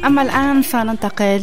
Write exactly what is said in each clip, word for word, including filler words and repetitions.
أما الآن فننتقل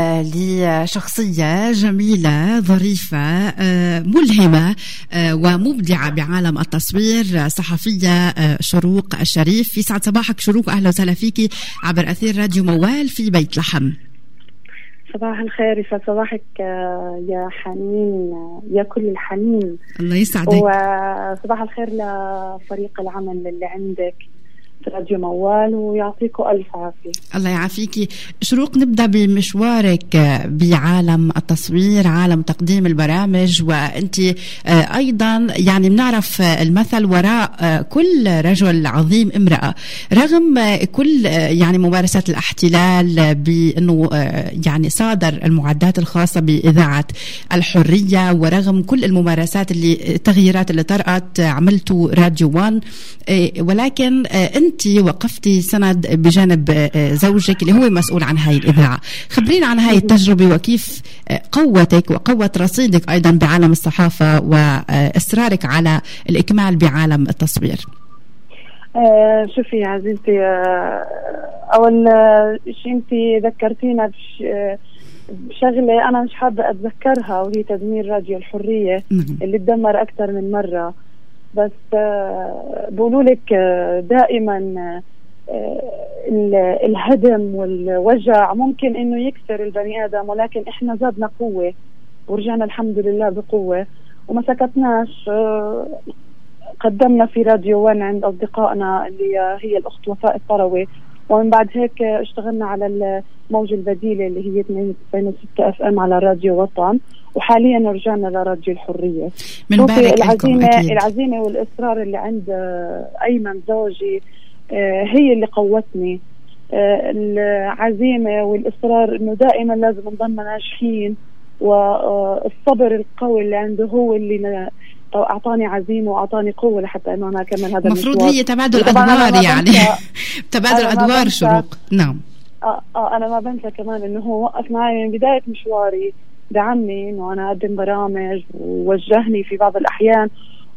لشخصية جميلة ظريفة ملهمة ومبدعة بعالم التصوير، صحفية شروق الشريف. يسعد صباحك شروق، أهلا وسهلا فيكي عبر أثير راديو موال في بيت لحم. صباح الخير، يسعد صباحك يا حنين، يا كل الحنين. الله يسعدك. وصباح الخير لفريق العمل اللي عندك راديو موال، ويعطيكم ألف عافية. الله يعافيكي شروق. نبدأ بمشوارك بعالم التصوير، عالم تقديم البرامج، وأنت أيضا يعني بنعرف المثل وراء كل رجل عظيم امرأة، رغم كل يعني ممارسات الاحتلال بأنه يعني صادر المعدات الخاصة بإذاعة الحرية، ورغم كل الممارسات اللي التغييرات اللي طرأت عملتوا راديو وان، ولكن أنت وقفتي سند بجانب زوجك اللي هو مسؤول عن هاي الإذاعة. خبرينا عن هاي التجربة وكيف قوتك وقوة رصيدك أيضا بعالم الصحافة وإصرارك على الإكمال بعالم التصوير. آه شوفي يا عزيزتي، آه أول شيء أنت ذكرتينا بش آه بشغلة أنا مش حابة أتذكرها، وهي تدمير راديو الحرية اللي تدمر أكثر من مرة. بس آه بقولوا لك آه دائما آه الهدم والوجع ممكن انه يكسر البني ادم، ولكن احنا زادنا قوة ورجعنا الحمد لله بقوة وما سكتناش. آه قدمنا في راديو وان عند اصدقائنا اللي هي الاخت وفاء الطروي، ومن بعد هيك اشتغلنا على الموجة البديلة اللي هي اثنين وستين اف ام على راديو وطن، وحاليا رجعنا لراديو الحرية. من بارك العزيمة العزيمة والإصرار اللي عند أيمن زوجي هي اللي قوتني. العزيمة والإصرار إنه دائما لازم نضلنا ناجحين، والصبر القوي اللي عنده هو اللي أعطاني عزيمة وأعطاني قوة لحتى إنه أنا أكمل هذا المشوار. المفروض هي تبادل أدوار، يعني تبادل أدوار شروق. نعم. آه, آه أنا ما بنسى كمان إنه هو وقف معي من بداية مشواري، دعمني إنه أنا أقدم برامج ووجهني في بعض الأحيان،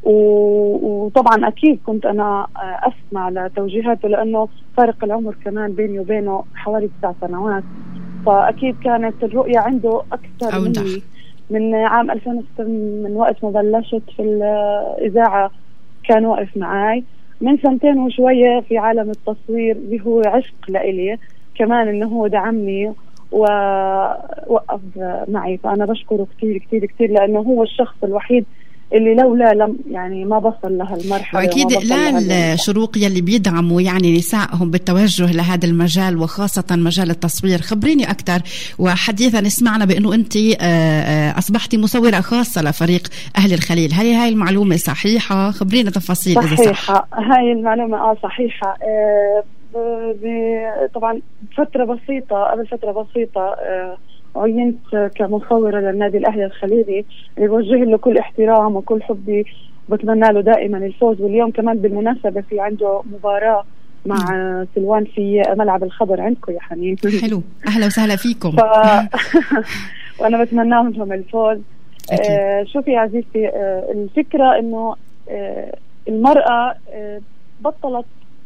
وطبعا أكيد كنت أنا أسمع لتوجيهاته، لأنه فارق العمر كمان بيني وبينه حوالي تسع سنوات، فأكيد كانت الرؤية عنده أكثر مني. من عام ألفين وستة من وقت ما بلشت في الإذاعة كان واقف معي، من سنتين وشوية في عالم التصوير اللي هو عشق لإلي كمان، إنه هو دعمني ووقف معي. فأنا بشكره كتير كتير كتير، لأنه هو الشخص الوحيد اللي لولا لم يعني ما بصل لها المرحلة. وأكيد لا الشروق يلي بيدعموا يعني نسائهم بالتوجه لهذا المجال، وخاصة مجال التصوير. خبريني أكثر، وحديثا سمعنا بأنه أنت أصبحتي مصورة خاصة لفريق أهل الخليل، هل هاي المعلومة صحيحة؟ خبرينا تفاصيل. صحيحة. إذا صح. هاي المعلومة آه صحيحة. آه طبعا فترة بسيطة قبل فترة بسيطة آه عينت كمصورة للنادي الأهلي الخليلي، اللي بوجه له كل احترام وكل حبي، وبتمنى له دائما الفوز. واليوم كمان بالمناسبة في عنده مباراة مع م. سلوان في ملعب الخضر عندكم يا حنين. حلو، أهلا وسهلا فيكم. ف... وأنا بتمنى لهم الفوز. آه شوفي يا عزيزتي، آه الفكرة إنه آه المرأة آه بطلت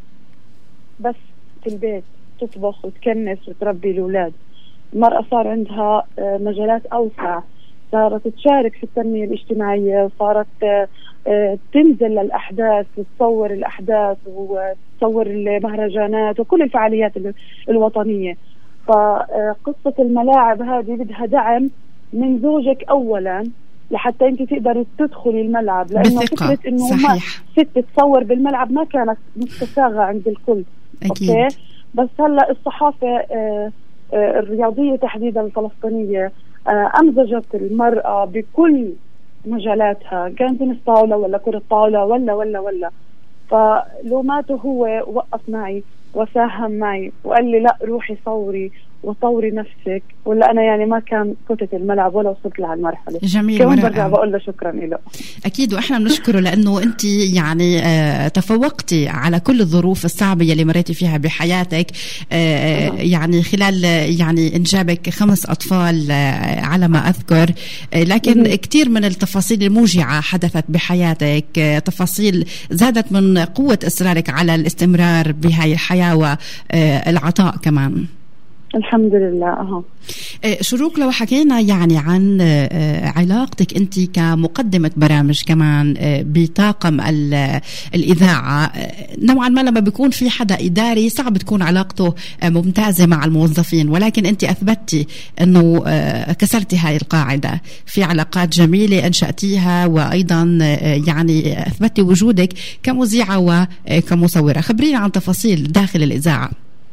بس في البيت تطبخ وتكنس وتربي الأولاد. المرأة صار عندها مجالات أوسع، صارت تشارك في التنمية الاجتماعية، وصارت تنزل للأحداث وتصور الأحداث وتصور المهرجانات وكل الفعاليات الوطنية. فقصة الملاعب هذه بدها دعم من زوجك أولا لحتى أنت تقدر تدخلي الملعب، لأنه فكرة إنه ما ست تصور بالملعب ما كانت مستساغة عند الكل. أكيد. أوكي؟ بس هلأ الصحافة آه الرياضية تحديدا الفلسطينية أمزجت المرأة بكل مجالاتها، كان تنس طاولة ولا كرة طاولة ولا ولا ولا فلو ماته هو وقف معي وساهم معي وقال لي لا روحي صوري وطوري نفسك، ولا أنا يعني ما كان فتت الملعب ولا وصلت لها المرحلة. جميل. كمان برجع بقول له شكرا له. أكيد، وإحنا بنشكره لأنه أنت يعني آه تفوقتي على كل الظروف الصعبة اللي مريتي فيها بحياتك، آه يعني خلال يعني إنجابك خمس أطفال آه على ما أذكر، آه لكن م- كتير من التفاصيل الموجعة حدثت بحياتك، آه تفاصيل زادت من قوة إصرارك على الاستمرار بهاي الحياة والعطاء كمان. الحمد لله. أها شروق، لو حكينا يعني عن علاقتك أنت كمقدمة برامج كمان بطاقم الإذاعة، نوعا ما لما بيكون في حدا إداري صعب تكون علاقته ممتازة مع الموظفين، ولكن أنت أثبتي أنه كسرتي هاي القاعدة في علاقات جميلة أنشأتيها، وأيضا يعني أثبتي وجودك كمذيعة وكمصورة. خبرينا عن تفاصيل داخل الإذاعة.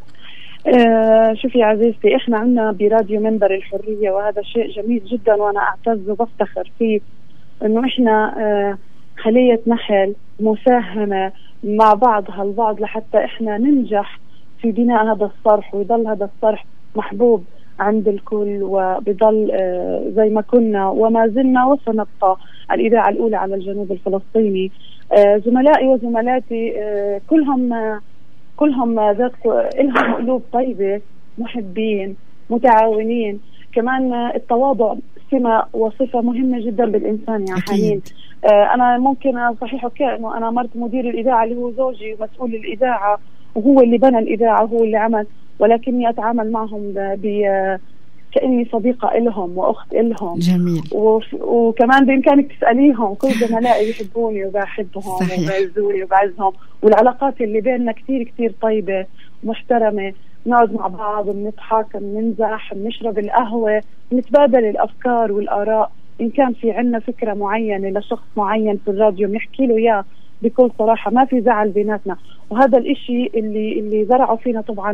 آه شوفي عزيزتي، احنا عندنا براديو منبر الحرية، وهذا شيء جميل جدا وانا اعتز وبفتخر فيه، انه احنا آه خلية نحل مساهمة مع بعضها البعض لحتى احنا ننجح في بناء هذا الصرح، ويضل هذا الصرح محبوب عند الكل، وبضل آه زي ما كنا وما زلنا وسنبقى الإذاعة الأولى على الجنوب الفلسطيني. آه زملائي وزملاتي آه كلهم آه كلهم ذات لهم قلوب طيبة، محبين، متعاونين. كمان التواضع سمة وصفة مهمة جدا بالإنسان يا حنين. آه أنا ممكن صحيح أوكي إنه أنا مرت مدير الإذاعة اللي هو زوجي ومسؤول الإذاعة، وهو اللي بنى الإذاعة، هو اللي عمل، ولكني أتعامل معهم ب كأني صديقة إلهم وأخت إلهم. جميل. وكمان بإمكانك تسأليهم، كل زملائي بيحبوني وبحبهم وبعزوني وبعزهم، والعلاقات اللي بيننا كتير كتير طيبة محترمة. نقعد مع بعض، بنضحك، بنمزح، بنشرب القهوة، بنتبادل الأفكار والآراء. إن كان في عنا فكرة معينة لشخص معين في الراديو بنحكي له إياه بكل صراحة، ما في زعل بيناتنا. وهذا الإشي اللي اللي زرعوا فينا طبعا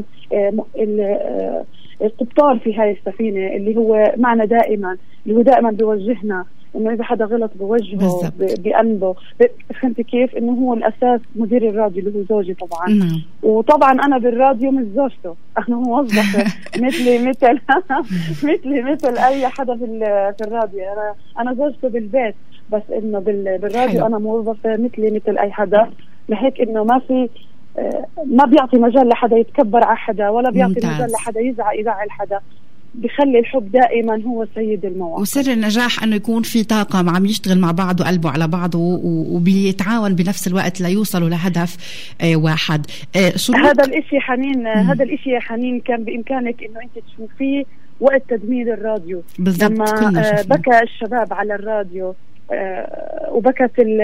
آه القبطان في هاي السفينة، اللي هو معنا دائما، اللي هو دائما بيوجهنا، انه اذا حدا غلط بوجهه بأنبه. فهمتي كيف؟ انه هو الاساس مدير الراديو اللي هو زوجي طبعا. مم. وطبعا انا بالراديو مش زوجته، انا موظفة مثلي مثل مثلي مثل اي حدا في في الراديو. انا انا زوجته بالبيت، بس انه بالراديو انا موظفة مثلي مثل اي حدا. لهيك انه ما في ما بيعطي مجال لحدا يتكبر على حدا، ولا بيعطي ممتاز. مجال لحدا يزعق يزعل حدا. بخلي الحب دائما هو سيد المواقف. وسر النجاح انه يكون في طاقم عم يشتغل مع بعض وقلبه على بعضه وبيتعاون بنفس الوقت ليوصلوا لهدف واحد. هذا الاشي حنين، مم. هذا الاشي يا حنين كان بامكانك انه انت تشوفيه وقت تدمير الراديو. بالضبط. لما بكى الشباب على الراديو، آه وبكت ال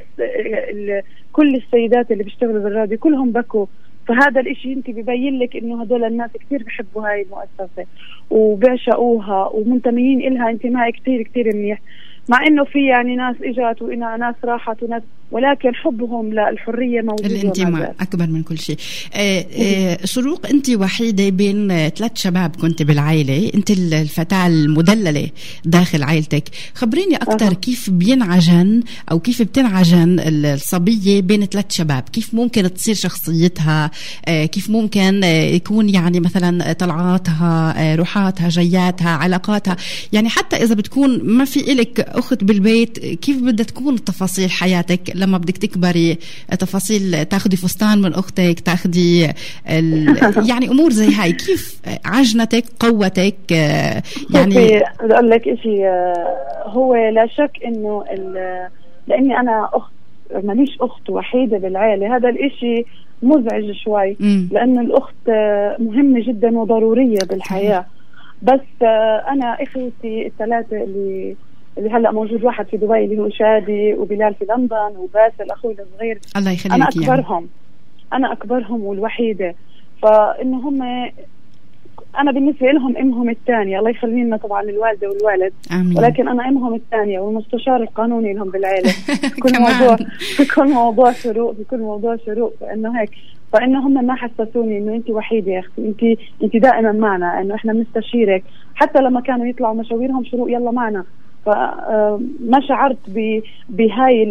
ال كل السيدات اللي بيشتغلوا بالراديو كلهم بكوا. فهذا الاشي انت بيبين لك انه هدول الناس كتير بيحبوا هاي المؤسسة وبيعشقوها ومنتميين إلها انتماء كتير كتير منيح، مع انه في يعني ناس اجت وإنا ناس راحت وناس، ولكن حبهم للحرية موجود. الانتماء أكبر من كل شيء. آه آه شروق، أنت وحيدة بين ثلاث شباب كنت بالعائلة، أنت الفتاة المدللة داخل عائلتك. خبريني أكتر أه. كيف بينعجن أو كيف بتنعجن الصبية بين ثلاث شباب؟ كيف ممكن تصير شخصيتها؟ آه كيف ممكن آه يكون يعني مثلا طلعاتها، آه روحاتها، جياتها، علاقاتها؟ يعني حتى إذا بتكون ما في إلك أخت بالبيت، كيف بدها تكون تفاصيل حياتك لما بدك تكبري؟ تفاصيل تاخدي فستان من أختك، تاخدي يعني أمور زي هاي. كيف عجنتك، قوتك؟ يعني بدي أقول لك إشي، هو لا شك إنه لأني أنا أخت، ماليش أخت وحيدة بالعائلة، هذا الإشي مزعج شوي، لأن الأخت مهمة جدا وضرورية بالحياة. بس أنا إخوتي الثلاثة اللي اللي هلا موجود، واحد في دبي اللي هو شادي، وبلال في لندن، وباسل اخوي الصغير، الله يخليك. انا اكبرهم يعني. انا اكبرهم والوحيده، فانه هم انا بالنسبه لهم امهم الثانيه، الله يخلي لنا طبعا الوالده والوالد. آمين. ولكن انا امهم الثانيه والمستشار القانوني لهم بالعائله. في كل موضوع في كل موضوع شروق في كل موضوع شروق فانه هيك، فانه هم ما حسسوني انه انت وحيده يا اختي، انت انت دائما معنا، انه احنا بنستشيرك. حتى لما كانوا يطلعوا مشاويرهم شروق يلا معنا، فما شعرت بهاي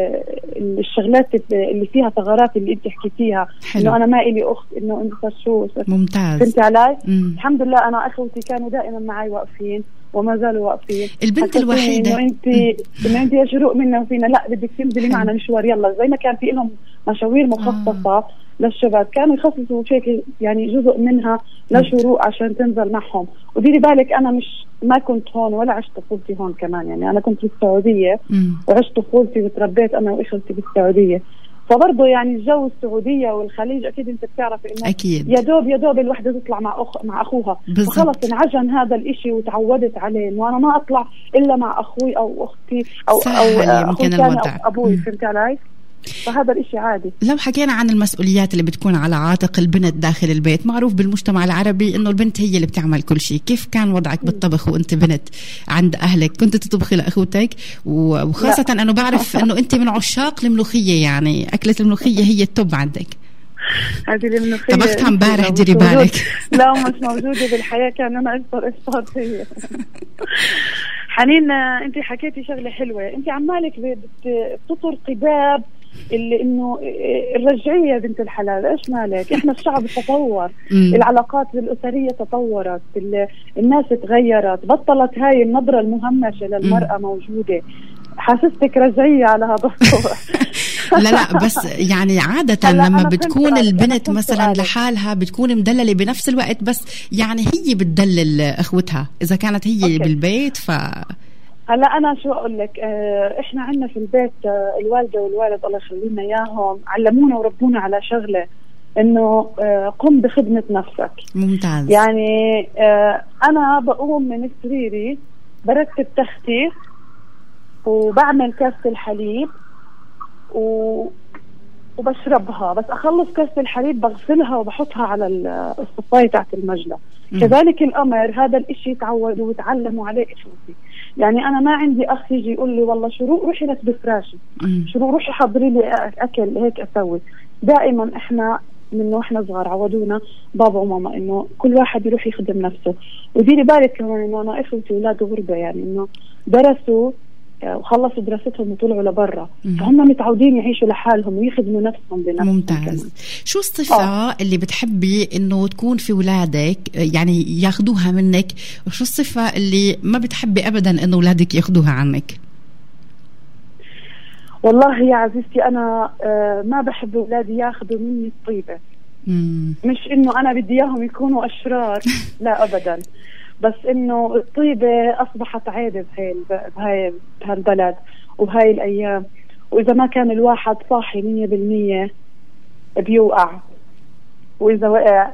الشغلات اللي فيها ثغرات اللي انت حكيتيها، انه انا ما إلي اخت، انه انت شو ممتاز. فهمتي علي؟ مم. الحمد لله انا اخوتي كانوا دائما معي واقفين وما زالوا واقفين. البنت الوحيده انه انت انه انت يا شروق منا وفينا، لا بدك تنزلي معنا مشوار يلا، زي ما كان في لهم مشاوير مخصصه آه. للشباب، كانوا يخصصوا شيء يعني جزء منها لشروق عشان تنزل معهم. وديري بالك انا مش ما كنت هون ولا عشت طفولتي هون كمان، يعني انا كنت في السعوديه مم. وعشت طفولتي وتربيت انا واخوتي بالسعوديه. فبرضه يعني الجو السعودية والخليج أكيد أنت بتعرف إنه أكيد. يا دوب يا دوب الوحدة تطلع مع أخ مع أخوها، فخلص انعجن هذا الإشي وتعودت عليه إنه أنا ما أطلع إلا مع أخوي أو أختي أو أو أخوي ثاني أو أبوي. فهمت علي؟ فهذا الإشي عادي. لو حكينا عن المسؤوليات اللي بتكون على عاتق البنت داخل البيت، معروف بالمجتمع العربي إنه البنت هي اللي بتعمل كل شيء. كيف كان وضعك بالطبخ وأنت بنت عند أهلك؟ كنت تطبخي لأخوتك؟ وخاصة لا. أنه بعرف إنه أنت من عشاق الملوخية، يعني أكلة الملوخية هي التوب عندك. هذه الملوخية طبختها امبارح ديري بالك. لا مش موجودة بالحياة، كان أنا أكثر إفطار هي. حنين أنت حكيتي شغلة حلوة، أنت عمالك بتطرقي باب اللي انه الرجعيه بنت الحلال. ايش مالك؟ احنا الشعب تطور، العلاقات الاسريه تطورت، الناس تغيرت، بطلت هاي النظره المهمشه للمراه موجوده. حاسستك رجعيه على هذا الصوت. لا لا بس يعني عادة لما بتكون البنت مثلا لحالها بتكون مدللة بنفس الوقت، بس يعني هي بتدلل اخوتها اذا كانت هي أوكي. بالبيت. ف هلا انا شو اقول لك، اه احنا عندنا في البيت اه الوالده والوالد الله يخلينا اياهم علمونا وربونا على شغله انه اه قم بخدمه نفسك. ممتاز. يعني اه انا بقوم من سريري برتب تختي وبعمل كاسه الحليب و وبشربها، بس اخلص كاسه الحليب بغسلها وبحطها على الصفايه تحت المجلة. كذلك الامر هذا الاشي تعودوا وتعلموا عليه اخوتي. يعني انا ما عندي اخ يجي يقول لي والله شروق روحي لك بفراشي، شروق روحي حضري لي اكل هيك اسوي. دائما احنا من واحنا صغار عودونا بابا وماما انه كل واحد يروح يخدم نفسه. وديري بالك كمان انه انا اخوتي اولاد غربه، يعني انه درسوا وخلصوا دراستهم وطلعوا لبرا، فهم متعودين يعيشوا لحالهم ويخدموا نفسهم بنفسهم. ممتاز. كمان. شو الصفة آه. اللي بتحبي انه تكون في ولادك يعني ياخدوها منك، وشو الصفة اللي ما بتحبي ابدا انه ولادك ياخدوها عنك؟ والله يا عزيزتي انا آه ما بحب اولادي ياخدوا مني الطيبة. مم. مش انه انا بدي اياهم يكونوا اشرار، لا ابدا، بس انه الطيبة اصبحت عادة بهاي بهاي بهالبلد وبهاي الايام، واذا ما كان الواحد صاحي مية بالمية بيوقع، واذا وقع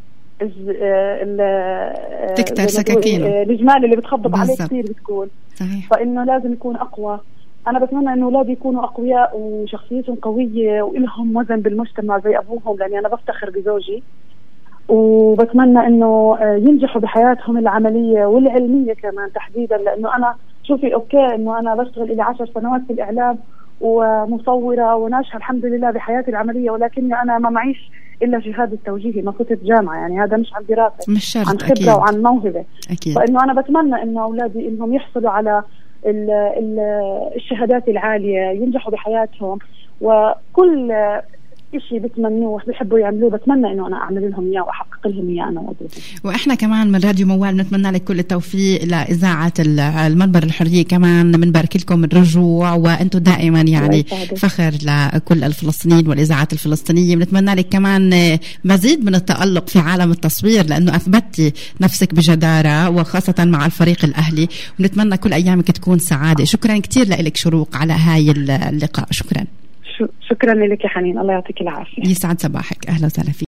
تكتر سكاكينه الجمال اللي بتخبط عليه كثير بتكون. صحيح. فانه لازم يكون اقوى. انا بتمنى انه اولادي يكونوا اقوياء وشخصيتهم قوية والهم وزن بالمجتمع زي ابوهم، لاني انا بفتخر بزوجي، وبتمنى انه ينجحوا بحياتهم العمليه والعلميه كمان تحديدا. لانه انا شوفي اوكي انه انا بشتغل لي عشر سنوات في الاعلام ومصوره وناجحه الحمد لله بحياتي العمليه، ولكني انا ما معيش الا شهاده توجيهي، ما كنت جامعه، يعني هذا مش عن دراسه، مش شرط، عن خبره أكيد. وعن موهبه. أكيد. فانه انا بتمنى انه اولادي انهم يحصلوا على ال ال الشهادات العاليه، ينجحوا بحياتهم، وكل إشي بتمنوه بيحبوا يعملوه بتمنى إنه أنا أعمل لهم إياه وأحقق لهم إياه أنا وأبوهم. وإحنا كمان من راديو موال نتمنى لك كل التوفيق لإذاعة المنبر الحرية، كمان بنبارك لكم الرجوع، وأنتوا دائما يعني فخر لكل الفلسطينيين والإذاعات الفلسطينية. بنتمنى لك كمان مزيد من التألق في عالم التصوير، لأنه أثبتي نفسك بجدارة وخاصة مع الفريق الأهلي، ونتمنى كل أيامك تكون سعادة. شكرا كتير لك شروق على هاي اللقاء. شكرا. شكرا لك يا حنين، الله يعطيك العافية. يسعد صباحك، أهلا وسهلا فيك.